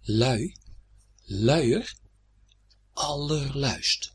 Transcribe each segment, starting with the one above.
Lui, luier, allerluist.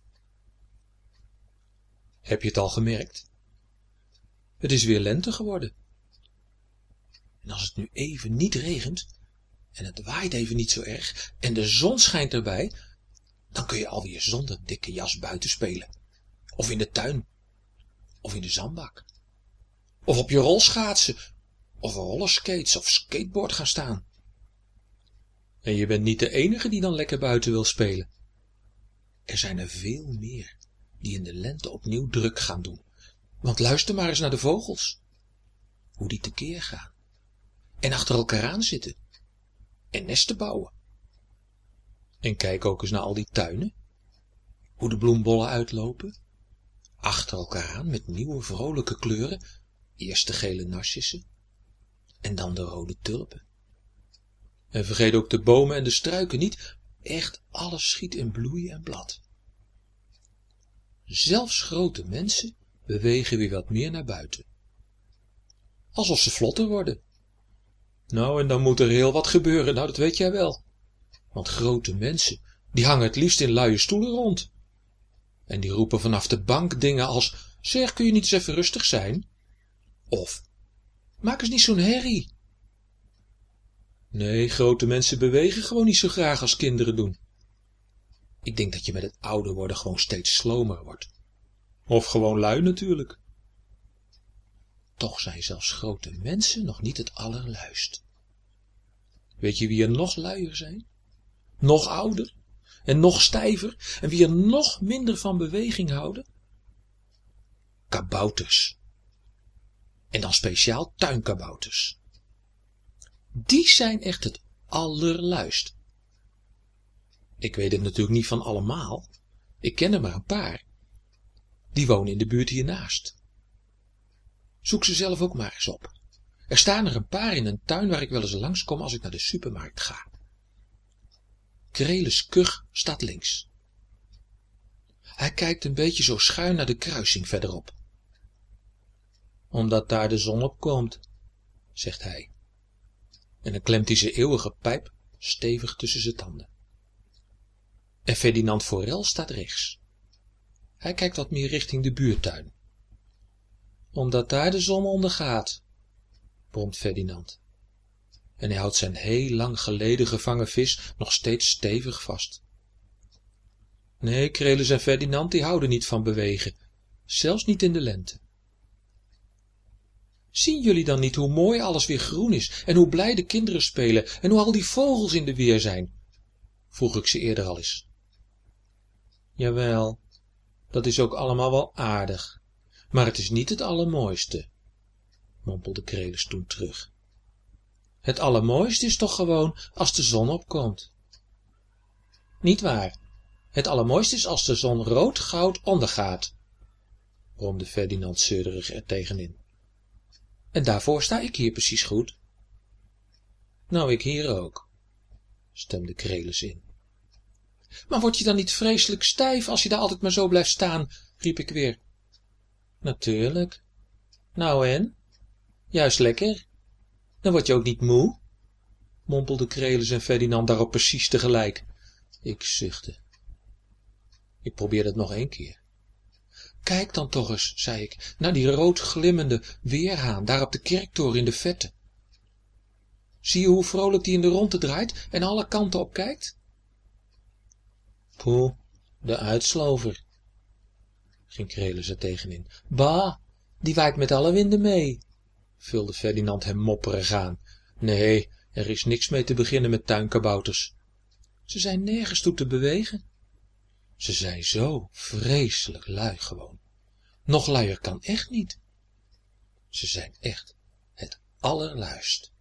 Heb je het al gemerkt? Het is weer lente geworden. En als het nu even niet regent en het waait even niet zo erg en de zon schijnt erbij, dan kun je alweer zonder dikke jas buiten spelen. Of in de tuin. Of in de zandbak. Of op je rolschaatsen. Of rollerskates of skateboard gaan staan. En je bent niet de enige die dan lekker buiten wil spelen. Er zijn er veel meer die in de lente opnieuw druk gaan doen. Want luister maar eens naar de vogels. Hoe die tekeer gaan. En achter elkaar aan zitten. En nesten bouwen. En kijk ook eens naar al die tuinen. Hoe de bloembollen uitlopen. Achter elkaar aan met nieuwe vrolijke kleuren. Eerst de gele narcissen. En dan de rode tulpen. En vergeet ook de bomen en de struiken niet. Echt alles schiet in bloei en blad. Zelfs grote mensen bewegen weer wat meer naar buiten. Alsof ze vlotter worden. Nou, en dan moet er heel wat gebeuren, nou dat weet jij wel. Want grote mensen, die hangen het liefst in luie stoelen rond. En die roepen vanaf de bank dingen als, zeg, kun je niet eens even rustig zijn? Of, maak eens niet zo'n herrie. Nee, grote mensen bewegen gewoon niet zo graag als kinderen doen. Ik denk dat je met het ouder worden gewoon steeds slomer wordt. Of gewoon lui natuurlijk. Toch zijn zelfs grote mensen nog niet het allerluist. Weet je wie er nog luier zijn? Nog ouder en nog stijver en wie er nog minder van beweging houden? Kabouters. En dan speciaal tuinkabouters. Die zijn echt het allerluist. Ik weet het natuurlijk niet van allemaal. Ik ken er maar een paar. Die wonen in de buurt hiernaast. Zoek ze zelf ook maar eens op. Er staan er een paar in een tuin waar ik wel eens langskom als ik naar de supermarkt ga. Krelis Kug staat links. Hij kijkt een beetje zo schuin naar de kruising verderop. Omdat daar de zon op komt, zegt hij. En dan klemt hij zijn eeuwige pijp stevig tussen zijn tanden. En Ferdinand Forel staat rechts. Hij kijkt wat meer richting de buurtuin. Omdat daar de zon ondergaat, bromt Ferdinand. En hij houdt zijn heel lang geleden gevangen vis nog steeds stevig vast. Nee, Krelis en Ferdinand die houden niet van bewegen, zelfs niet in de lente. Zien jullie dan niet hoe mooi alles weer groen is en hoe blij de kinderen spelen en hoe al die vogels in de weer zijn? Vroeg ik ze eerder al eens. Jawel, dat is ook allemaal wel aardig, maar het is niet het allermooiste, mompelde Krelis toen terug. Het allermooiste is toch gewoon als de zon opkomt. Niet waar, het allermooiste is als de zon rood-goud ondergaat, bromde Ferdinand zeurderig er tegenin. En daarvoor sta ik hier precies goed. Nou, ik hier ook, stemde Krelis in. Maar word je dan niet vreselijk stijf als je daar altijd maar zo blijft staan, riep ik weer. Natuurlijk. Nou en? Juist lekker. Dan word je ook niet moe, mompelde Krelis en Ferdinand daarop precies tegelijk. Ik zuchtte. Ik probeerde het nog 1 keer. Kijk dan toch eens, zei ik, naar die rood glimmende weerhaan daar op de kerktoren in de vette. Zie je hoe vrolijk die in de rondte draait en alle kanten op kijkt? Poeh, de uitslover, ging Krelis er tegenin. Bah, die waait met alle winden mee, vulde Ferdinand hem mopperig aan. Nee, er is niks mee te beginnen met tuinkabouters. Ze zijn nergens toe te bewegen. Ze zijn zo vreselijk lui gewoon. Nog luier kan echt niet. Ze zijn echt het allerluist.